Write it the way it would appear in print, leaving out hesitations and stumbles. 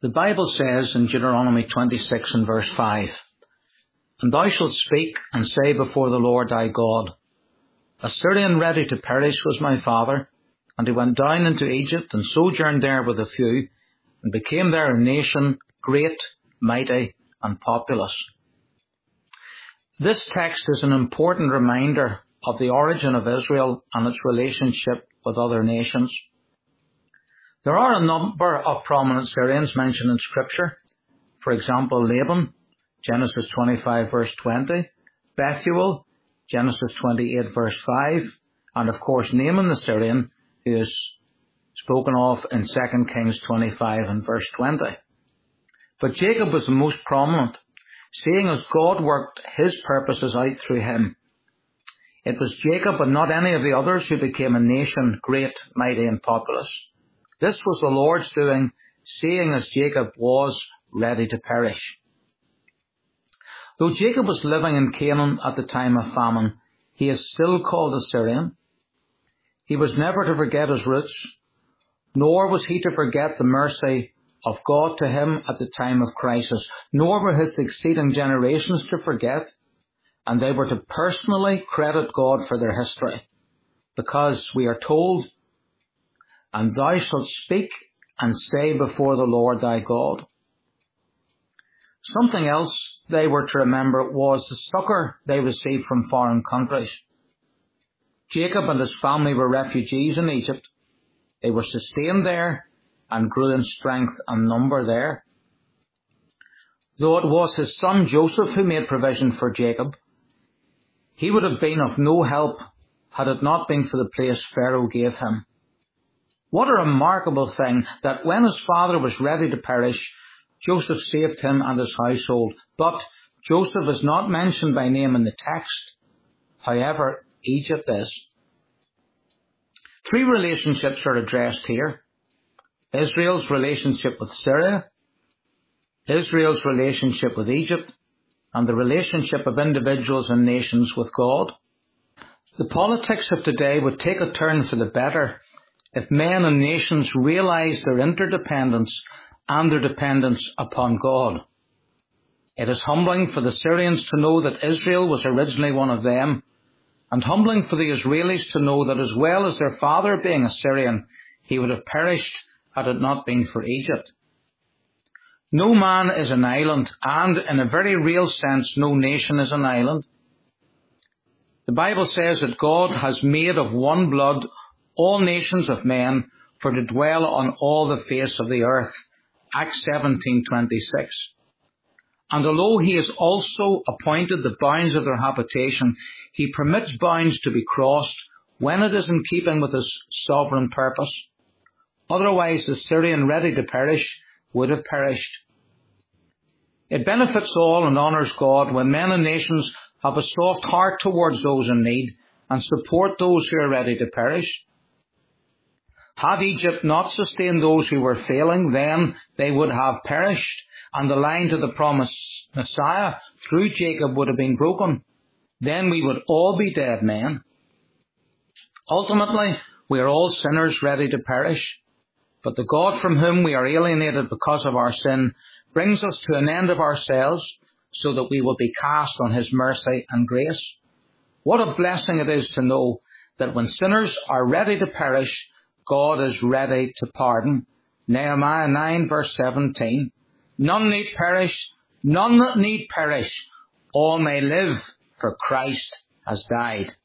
The Bible says in Deuteronomy 26 and verse 5, "And thou shalt speak and say before the Lord thy God, a Syrian ready to perish was my father, and he went down into Egypt and sojourned there with a few, and became there a nation great, mighty, and populous." This text is an important reminder of the origin of Israel and its relationship with other nations. There are a number of prominent Syrians mentioned in Scripture. For example, Laban, Genesis 25 verse 20, Bethuel, Genesis 28 verse 5, and of course Naaman the Syrian, who is spoken of in 2 Kings 25 and verse 20. But Jacob was the most prominent, seeing as God worked his purposes out through him. It was Jacob and not any of the others who became a nation great, mighty, and populous. This was the Lord's doing, seeing as Jacob was ready to perish. Though Jacob was living in Canaan at the time of famine, he is still called a Syrian. He was never to forget his roots, nor was he to forget the mercy of God to him at the time of crisis, nor were his succeeding generations to forget, and they were to personally credit God for their history, because we are told, "And thou shalt speak and say before the Lord thy God." Something else they were to remember was the succour they received from foreign countries. Jacob and his family were refugees in Egypt. They were sustained there and grew in strength and number there. Though it was his son Joseph who made provision for Jacob, he would have been of no help had it not been for the place Pharaoh gave him. What a remarkable thing that when his father was ready to perish, Joseph saved him and his household. But Joseph is not mentioned by name in the text. However, Egypt is. Three relationships are addressed here: Israel's relationship with Syria, Israel's relationship with Egypt, and the relationship of individuals and nations with God. The politics of today would take a turn for the better if men and nations realised their interdependence and their dependence upon God. It is humbling for the Syrians to know that Israel was originally one of them, and humbling for the Israelis to know that as well as their father being a Syrian, he would have perished had it not been for Egypt. No man is an island, and in a very real sense, no nation is an island. The Bible says that God has made of one blood all nations of men for to dwell on all the face of the earth. Acts 17:26. And although he has also appointed the bounds of their habitation, he permits bounds to be crossed when it is in keeping with his sovereign purpose. Otherwise, the Syrian ready to perish would have perished. It benefits all and honours God when men and nations have a soft heart towards those in need and support those who are ready to perish. Had Egypt not sustained those who were failing, then they would have perished, and the line to the promised Messiah through Jacob would have been broken. Then we would all be dead men. Ultimately, we are all sinners ready to perish, but the God from whom we are alienated because of our sin brings us to an end of ourselves so that we will be cast on his mercy and grace. What a blessing it is to know that when sinners are ready to perish, God is ready to pardon. Nehemiah 9 verse 17. None need perish, none that need perish. All may live, for Christ has died.